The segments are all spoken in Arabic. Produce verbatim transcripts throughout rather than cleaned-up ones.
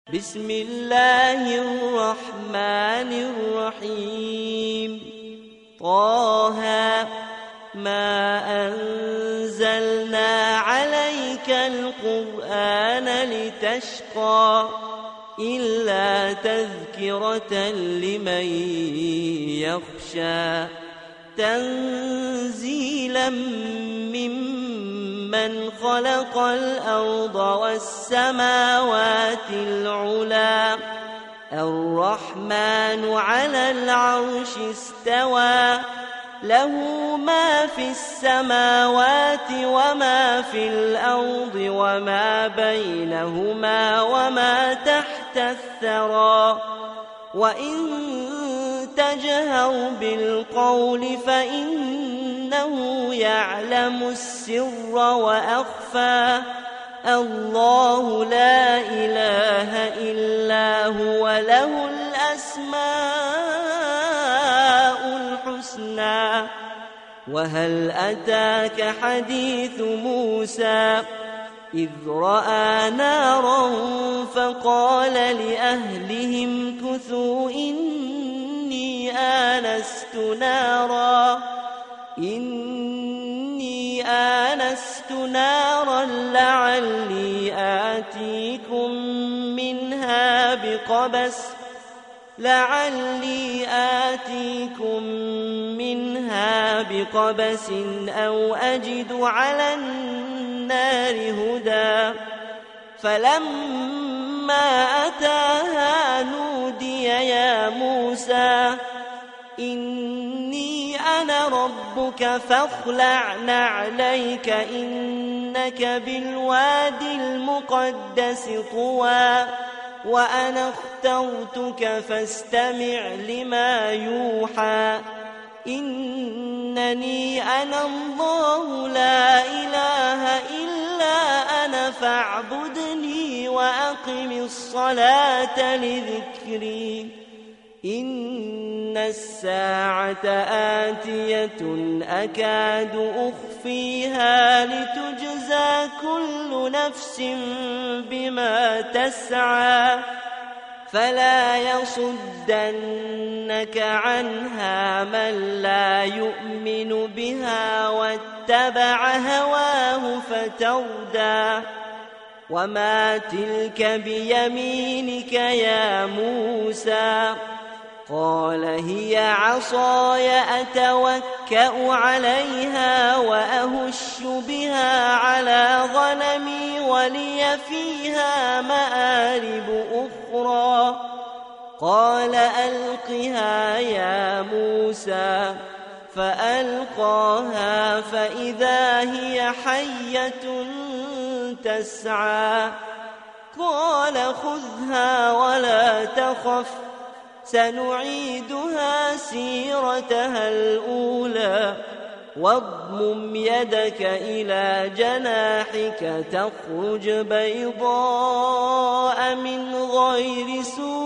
بسم الله الرحمن الرحيم طه ما أنزلنا عليك القرآن لتشقى إلا تذكرة لمن يخشى تنزيلا ممن خلق الأرض والسماوات العلى الرحمن على العرش استوى له ما في السماوات وما في الأرض وما بينهما وما تحت الثرى وإن تجهر بالقول فإنه يعلم السر وأخفى الله لا إله إلا هو له الأسماء الحسنى وهل أتاك حديث موسى إذ رأى نارا فقال لأهلهم كثوا إني آنست نارا إني آنست نارا لعلي آتيكم منها بقبس لعلي آتيكم منها بقبس أو أجد على النار هدى فلما أتاها نودي يا موسى إني أنا ربك فاخلع نعليك إنك بالوادي المقدس طوى وأنا اخترتك فاستمع لما يوحى إنني أنا الله لا إله إلا أنا فاعبدني وأقم الصلاة لذكري إن الساعة آتية أكاد أخفيها لتجزى كل نفس بما تسعى فلا يصدنك عنها من لا يؤمن بها واتبع هواه فتردى وما تلك بيمينك يا موسى قال هي عصاي أتوكأ عليها وأهش بها على غنمي ولي فيها مآرب أخرى قال ألقها يا موسى فألقاها فإذا هي حية تسعى قال خذها ولا تخف سنعيدها سيرتها الأولى واضمم يدك إلى جناحك تخرج بيضاء من غير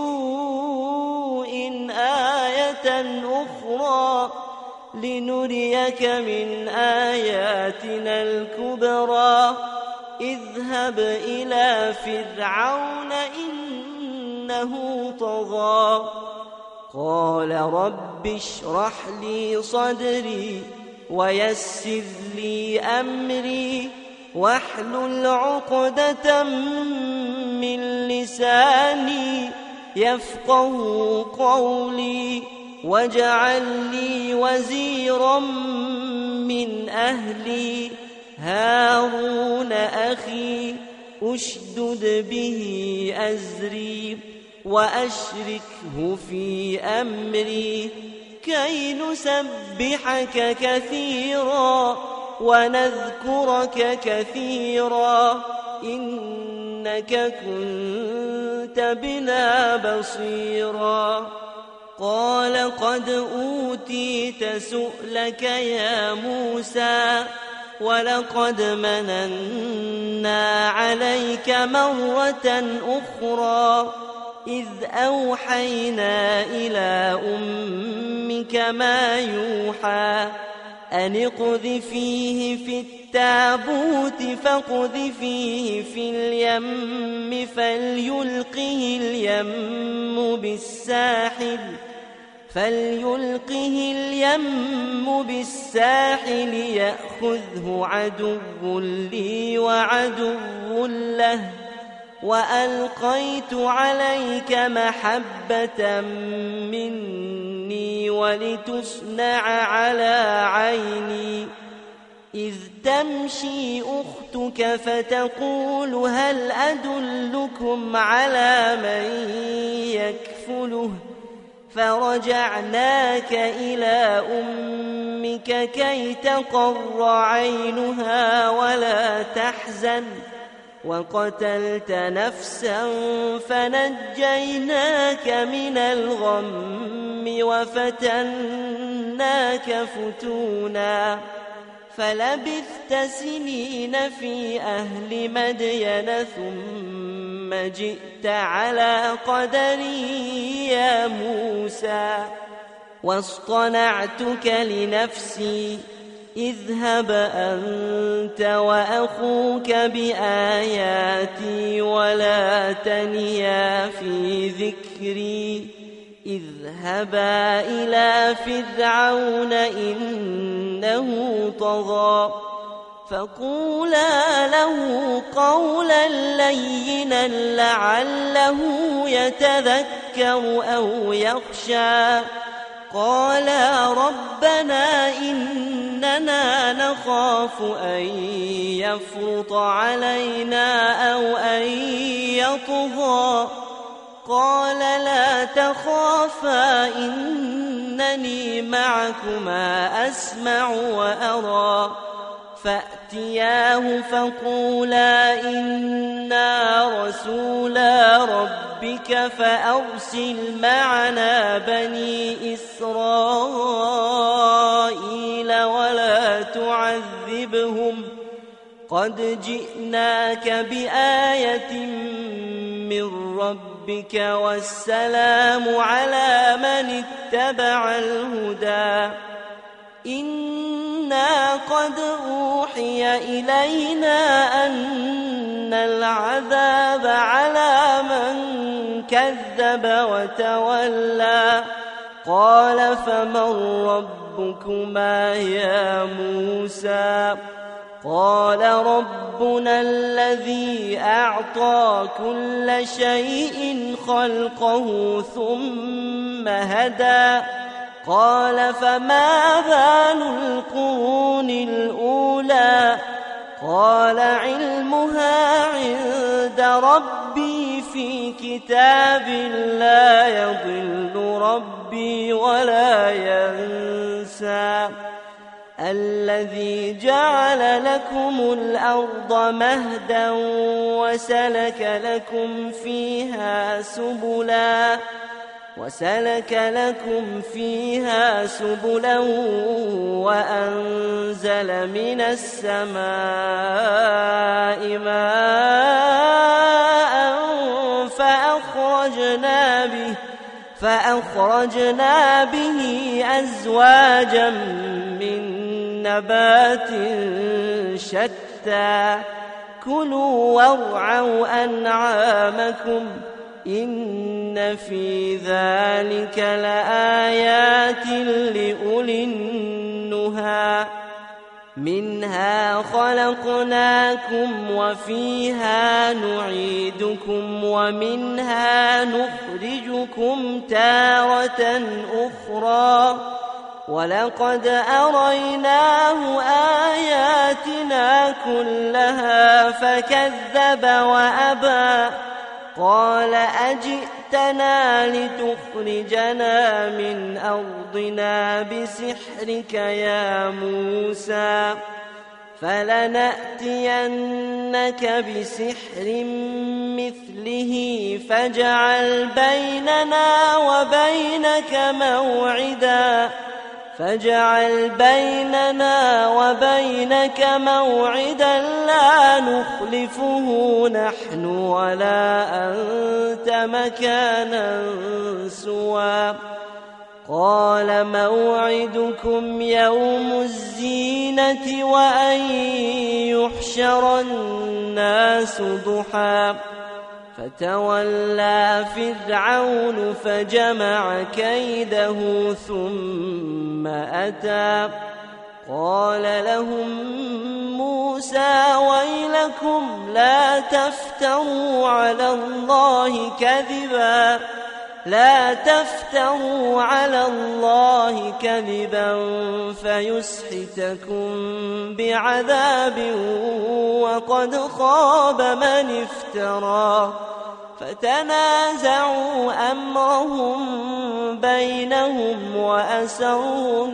سوء آية أخرى لنريك من آياتنا الكبرى اذهب إلى فرعون إنه طغى قال رب اشرح لي صدري ويسر لي أمري واحلل عقدة من لساني يفقه قولي واجعل لي وزيرا من أهلي هارون أخي أشدد به أزري وأشركه في أمري كي نسبحك كثيرا ونذكرك كثيرا إنك كنت بنا بصيرا قال قد أوتيت سؤلك يا موسى ولقد مننا عليك مرة أخرى إذ أوحينا إلى أمك ما يوحى أن اقذفيه في التابوت فاقذفيه في اليم فليلقه اليم بالساحل فليلقه اليم بالساحل يأخذه عدو لي وعدو له وألقيت عليك محبة مني ولتصنع على عيني إذ تمشي أختك فتقول هل أدلكم على من يكفله فرجعناك إلى أمك كي تقر عينها ولا تحزن وقتلت نفسا فنجيناك من الغم وفتناك فتونا فلبثت سنين في أهل مدين ثم جئت على قدري يا موسى واصطنعتك لنفسي اذهب أنت وأخوك بآياتي ولا تنيا في ذكري اذهبا إلى فرعون إنه طغى فقولا له قولا لينا لعله يتذكر أو يخشى قالا ربنا إننا نخاف أن يفرط علينا أو أن يطغى قال لا تخافا إنني معكما أسمع وأرى فأتياه فقولا إنا رسولا ربك فأرسل معنا بني إسرائيل ولا تعذبهم قد جئناك بآية من ربك والسلام على من اتبع الهدى إنا قد أوحي إلينا أن العذاب على من كذب وتولى قال فمن ربكما يا موسى قال ربنا الذي أعطى كل شيء خلقه ثم هدى قال فما بال القرون الأولى قال علمها عند ربي في كتاب لا يضل ربي ولا ينسى الذي جعل لكم الأرض مهدا وسلك لكم فيها سبلا وسلك لكم فيها سبلا وأنزل من السماء ماء فأخرجنا به فأخرجنا به أزواجا من نبات شتى كلوا وارعوا أنعامكم إن في ذلك لآيات لأولي النهى منها خلقناكم وفيها نعيدكم ومنها نخرجكم تارة أخرى ولقد أريناه آياتنا كلها فكذب وأبى قال أجئتنا لتخرجنا من أرضنا بسحرك يا موسى فلنأتينك بسحر مثله فاجعل بيننا وبينك موعدا فاجعل بيننا وبينك موعدا لا نخلفه نحن ولا أنت مكانا سوى قال موعدكم يوم الزينة وأن يحشر الناس ضحى فتولى فرعون فجمع كيده ثم أتى قال لهم موسى ويلكم لا تفتروا على الله كذبا لا تفتروا على الله كذبا فيسحتكم بعذاب وقد خاب من افترى فتنازعوا أمرهم بينهم وأسروا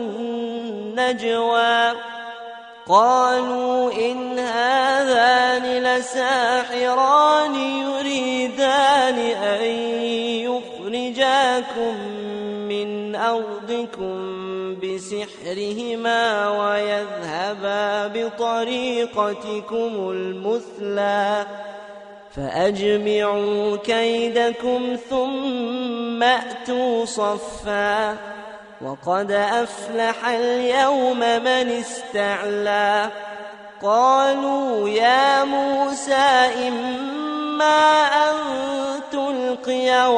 النجوى قالوا إن هذان لساحران يريدان أن يخرجاكم من أرضكم بسحرهما ويذهبا بطريقتكم المثلى فأجمعوا كيدكم ثم أتوا صفا وقد أفلح اليوم من استعلى قالوا يا موسى إما أن تلقي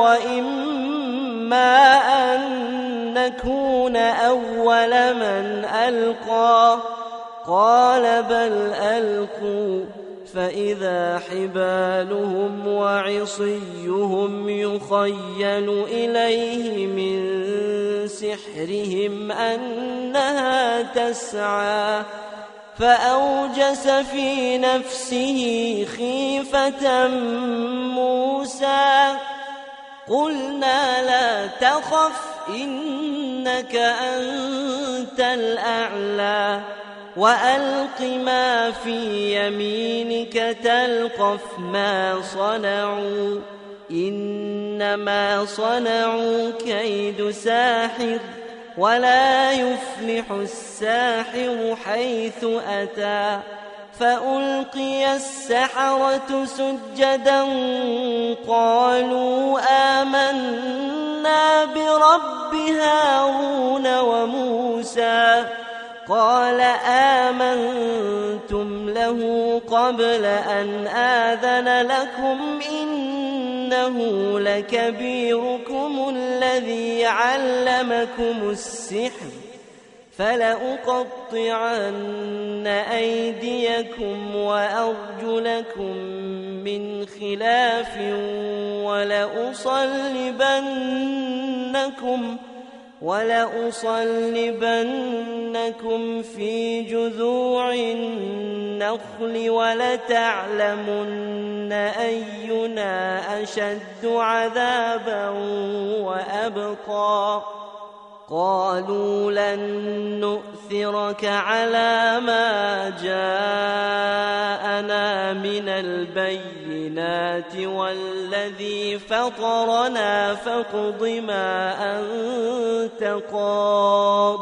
وإما أن نكون أول من ألقى قال بل ألقوا فإذا حبالهم وعصيهم يخيل إليه من سحرهم أنها تسعى فأوجس في نفسه خيفة موسى قلنا لا تخف إنك أنت الأعلى وألق ما في يمينك تلقف ما صنعوا إنما صنعوا كيد ساحر ولا يفلح الساحر حيث أتى فألقي السحرة سجدا قالوا آمنا برب هارون وموسى قال آمنتم له قبل أن آذن لكم إنه لكبيركم الذي علمكم السحر فلأقطعن أيديكم وأرجلكم من خلاف ولأصلبنكم ولأصلبنكم في جذوع النخل ولتعلمن أينا أشد عذابا وأبقى قالوا لن نؤثرك على ما جاءنا من البينات والذي فطرنا فاقض ما أنت قاض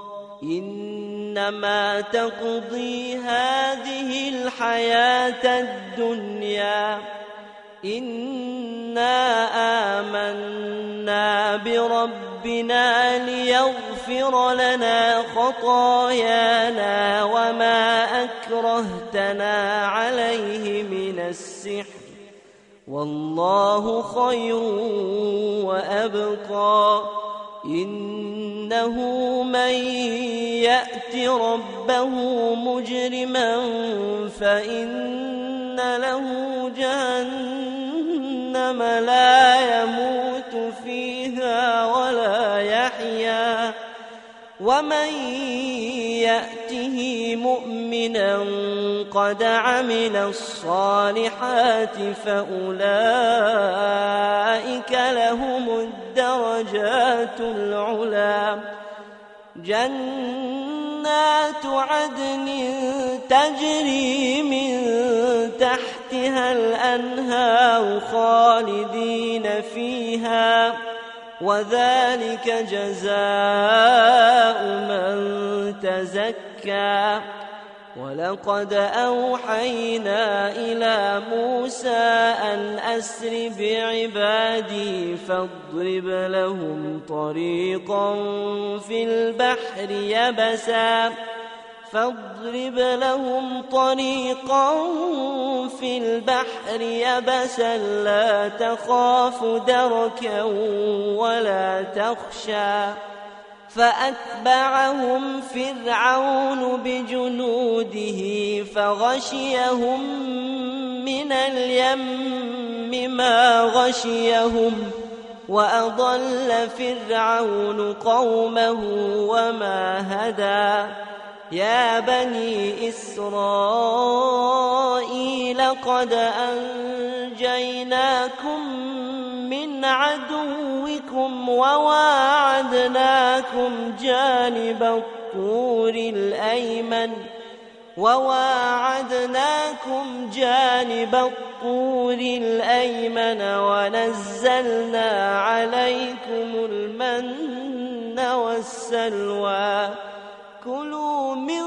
إنما تقضي هذه الحياة الدنيا إنا آمنا بربنا ليغفر لنا خطايانا وما أكرهتنا عليه من السحر والله خير وأبقى إنه من يأت ربه مجرما فإن له جهنم لا يموت فيها ولا يحيا ومن يأته مؤمنا قد عمل الصالحات فأولئك لهم الدرجات العلى جنات عدن تجري من تحتها الأنهار خالدين فيها وذلك جزاء من تزكى ولقد أوحينا إلى موسى أن أسر بعبادي فاضرب لهم طريقا في البحر يبسا فاضرب لهم طريقا في البحر يبسا لا تخاف دركا ولا تخشى فأتبعهم فرعون بجنوده فغشيهم من اليم ما غشيهم وأضل فرعون قومه وما هدى يا بني إسرائيل قد أنجيناكم من عدوكم وواعدناكم جانب الطور الأيمن وواعدناكم جانب الطور الأيمن ونزلنا عليكم المن والسلوى كلوا من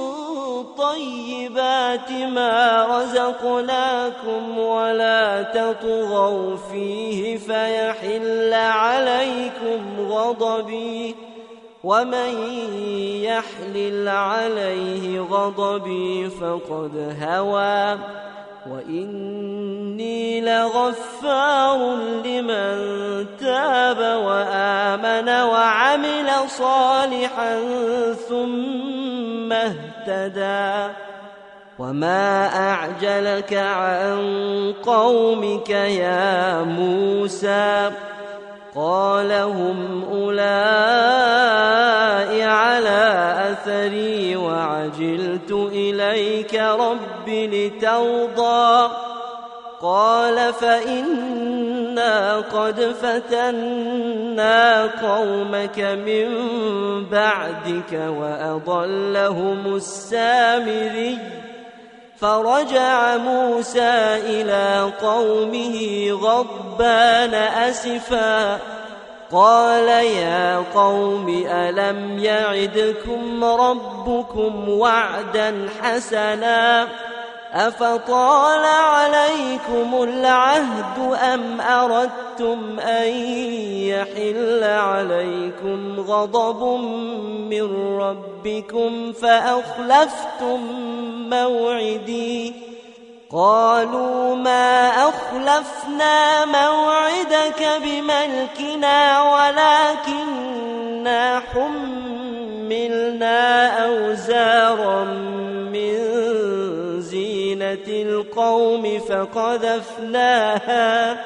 طيبات ما رزقناكم ولا تطغوا فيه فيحل عليكم غضبي ومن يحلل عليه غضبي فقد هوى وإني لغفار لمن تاب وآمن وعمل صالحا ثم اهتدى وما أعجلك عن قومك يا موسى قال هم أولئك على أثري وعجلت إليك رب لترضى قال فإنا قد فتنا قومك من بعدك وأضلهم السامري فرجع موسى إلى قومه غضبان أسفا قال يا قوم ألم يعدكم ربكم وعدا حسنا أفطال عليكم العهد أم أردتم أن يحل عليكم غضب من ربكم فأخلفتم موعدي قالوا ما أخلفنا موعدك بملكنا ولكننا حملنا أوزارا من زينة القوم فقذفناها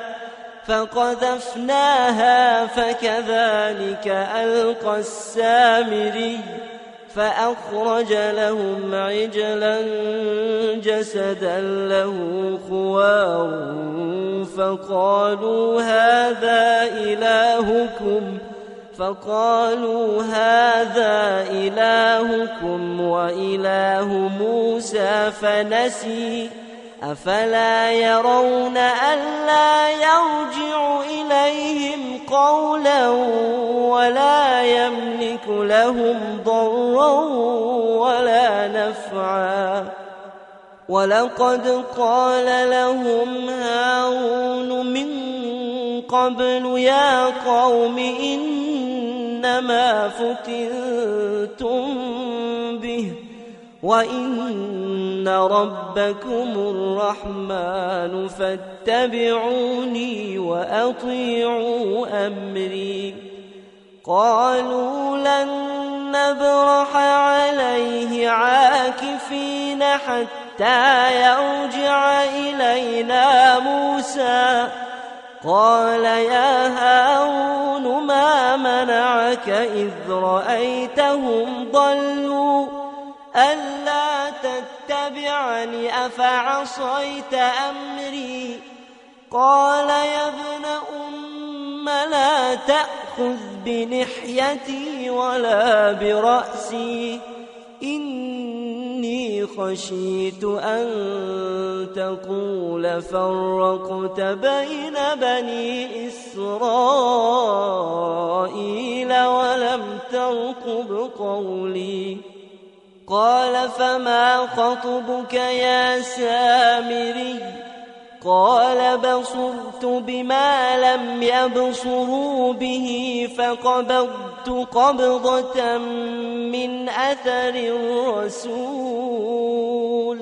فقذفناها فكذلك ألقى السامري فأخرج لهم عجلا جسدا له خوار فقالوا هذا إلهكم فقالوا هذا إلهكم وإله موسى فنسي أفلا يرون ألا يرجع إليهم قولا ولا يملك لهم ضرا ولا نفعا ولقد قال لهم هارون من قبل يا قوم إنما فتنتم به وإن ربكم الرحمن فاتبعوني وأطيعوا أمري قالوا لن نبرح عليه عاكفين حتى يرجع إلينا موسى قال يا هارون ما منعك إذ رأيتهم ضلوا ألا تتبعني أفعصيت أمري قال يا ابن أم لا تأخذ بلحيتي ولا برأسي إني خشيت أن تقول فرقت بين بني إسرائيل ولم ترقب قولي قال فما خطبك يا سامري قال بصرت بما لم يبصروا به فقبضت قبضة من أثر الرسول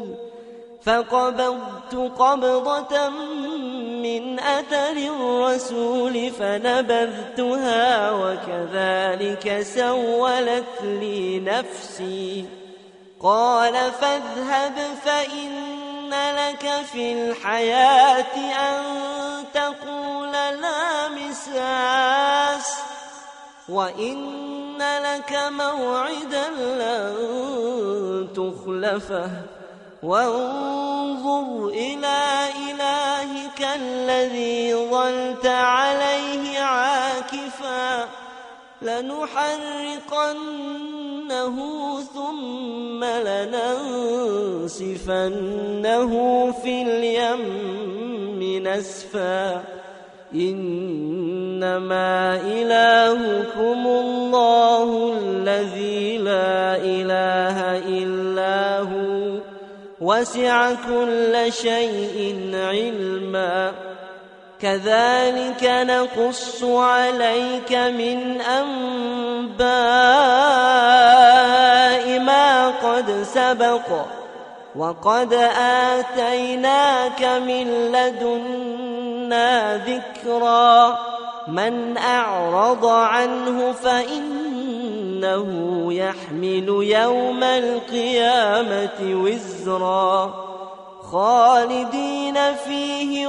فقبضت قبضة من أثر الرسول فنبذتها وكذلك سولت لي نفسي قال فاذهب فإن لك في الحياة أن تقول لا مساس وإن لك موعدا لن تخلفه وانظر إلى إلهك الذي ظلت عليه عاكفا لنحرقنه ثم لننسفنه في اليم نسفا إنما إلهكم الله الذي لا إله إلا هو وسع كل شيء علما كذلك نقص عليك من أنباء ما قد سبق وقد آتيناك من لدنا ذكرا من أعرض عنه فإنه يحمل يوم القيامة وزرا خالدين فيه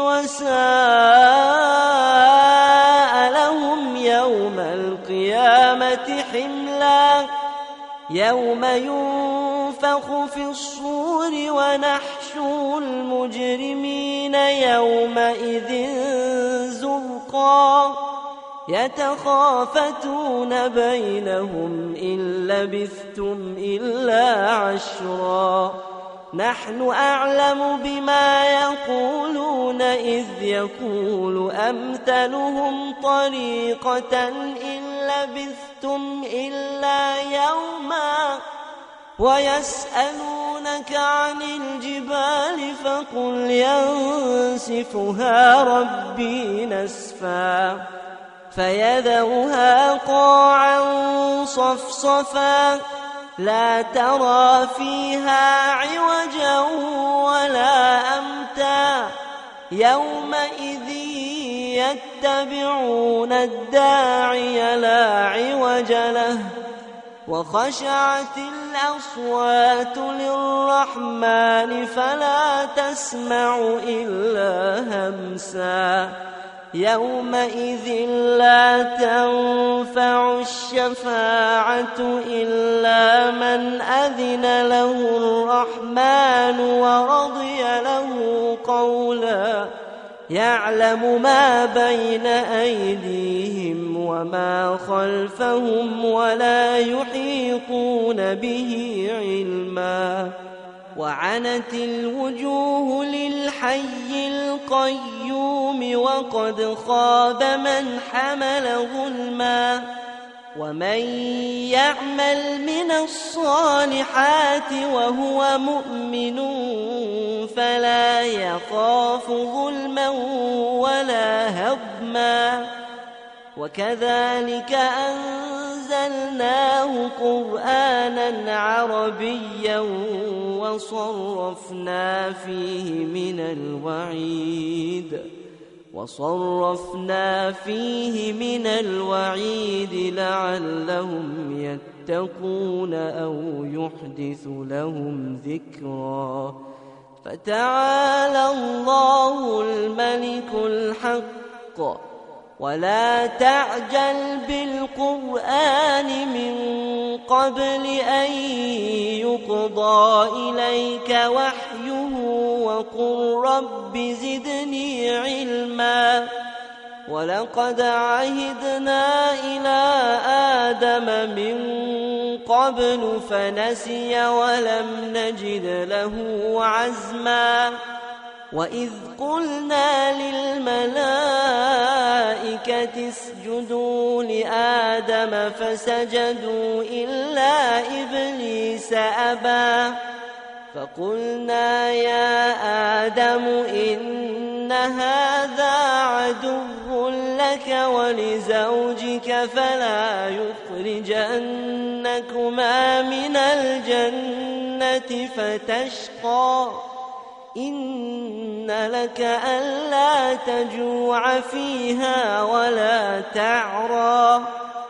وساء لهم يوم القيامة حملا يوم ينفخ في الصور ونحشر المجرمين يومئذ زرقا يتخافتون بينهم إن لبثتم إلا عشرا نحن أعلم بما يقولون إذ يقول أمثلهم طريقة إن لبثتم إلا يوما ويسألونك عن الجبال فقل ينسفها ربي نسفا فيذرها قاعا صفصفا لا ترى فيها عوجا ولا أمتا يومئذ يتبعون الداعي لا عوج له وخشعت الأصوات للرحمن فلا تسمع إلا همسا يومئذ لا تنفع الشفاعة إلا من أذن له الرحمن ورضي له قولا يعلم ما بين أيديهم وما خلفهم ولا يحيطون به علما وعنت الوجوه للحي القيوم وقد خاب من حمل ظلما ومن يعمل من الصالحات وهو مؤمن فلا يخاف ظلما ولا هضما وكذلك أنزلناه قرآنا عربيا وصرفنا فيه من الوعيد وصرفنا فيه من الوعيد لعلهم يتقون أو يحدث لهم ذكرا فتعالى الله الملك الحق ولا تعجل بالقرآن من قبل أن يقضى إليك وحيه وقل رب زدني علما ولقد عهدنا إلى آدم من قبل فنسي ولم نجد له عزما وإذ قلنا للملائكة اسجدوا لآدم فسجدوا إلا إبليس أبى فقلنا يا آدم إن هذا عدو لك ولزوجك فلا يخرجنكما من الجنة فتشقى إن لك ألا تجوع فيها ولا تعرى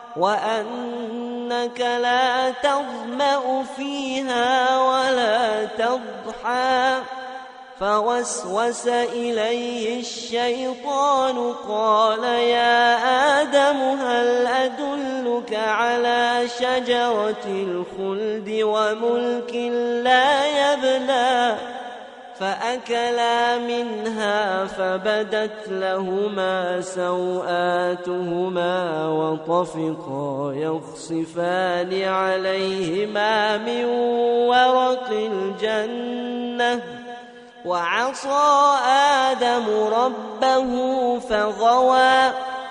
وأنك لا تظمأ فيها ولا تضحى فوسوس إليه الشيطان قال يا آدم هل أدلك على شجرة الخلد وملك لا يبلى فأكلا منها فبدت لهما سوآتهما وطفقا يخصفان عليهما من ورق الجنة وعصى آدم ربه فغوى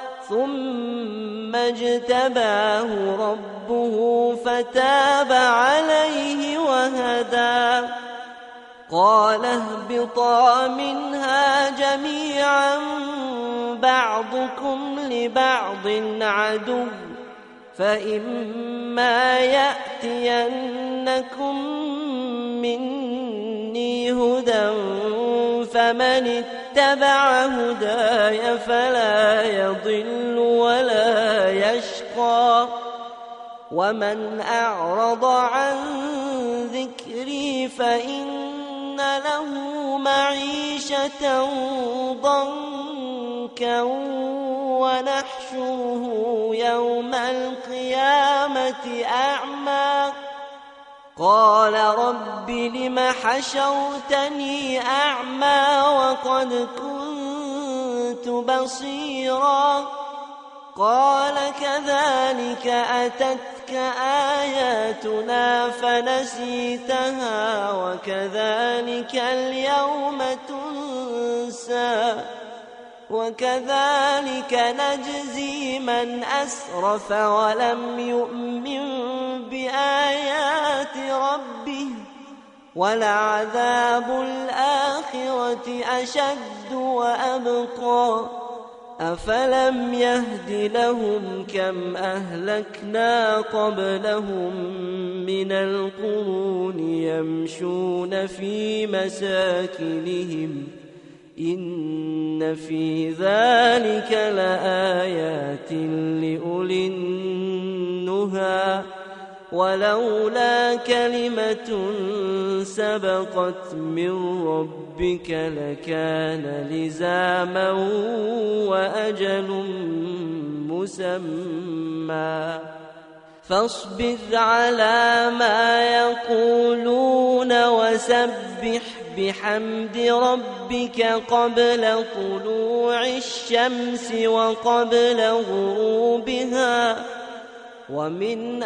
ثم اجتباه ربه فتاب عليه وهدى قال اهبطا منها جميعا بعضكم لبعض عدو فإما يأتينكم مني هدى فمن اتبع هداي فلا يضل ولا يشقى ومن أعرض عن ذكري فإن له معيشة ضنكا ونحشره يوم القيامة أعمى قال رب لم حشرتني أعمى وقد كنت بصيرا قال كذلك أتتك آياتنا فنسيتها وكذلك اليوم تنسى وكذلك نجزي من أسرف ولم يؤمن بآيات ربه ولعذاب الآخرة أشد وأبقى أفلم يهد لهم كم أهلكنا قبلهم من القرون يمشون في مساكنهم إن في ذلك لآيات لأولي النهى ولولا كلمة سبقت من ربك لكان لزاما وأجل مسمى فاصبر على ما يقولون وسبح بحمد ربك قبل طلوع الشمس وقبل غروبها ومن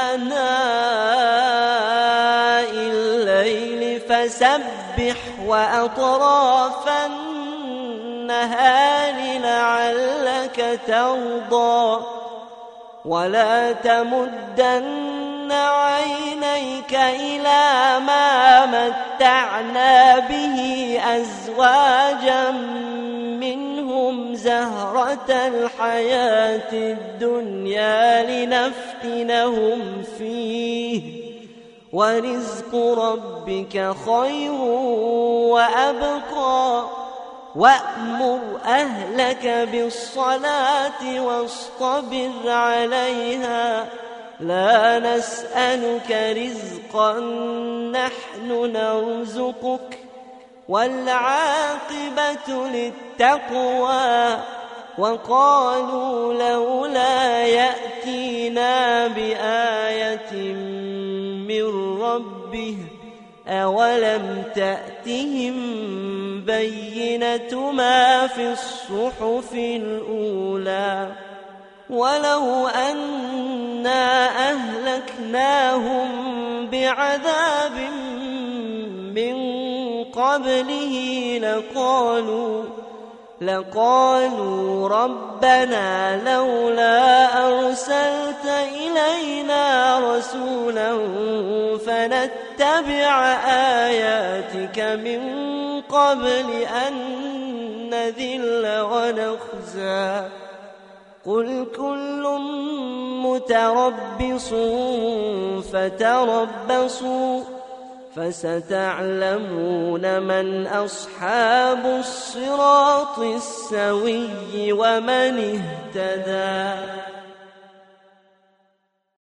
آناء الليل فسبح وأطراف النهار لعلك ترضى ولا تمدن عينيك إلى ما متعنا به أزواجا منهم زهرة الحياة الدنيا لنفتنهم فيه ورزق ربك خير وأبقى وأمر أهلك بالصلاة واصطبر عليها لا نسألك رزقا نحن نرزقك والعاقبة للتقوى وقالوا لولا يأتينا بآية من ربه أولم تأتهم بينة ما في الصحف الأولى ولو أنا أهلكناهم بعذاب من قبله لقالوا لقالوا ربنا لولا أرسلت إلينا رسولا فنتبع آياتك من قبل أن نذل ونخزى قل كل متربص فتربصوا فستعلمون من أصحاب الصراط السوي ومن اهتدى.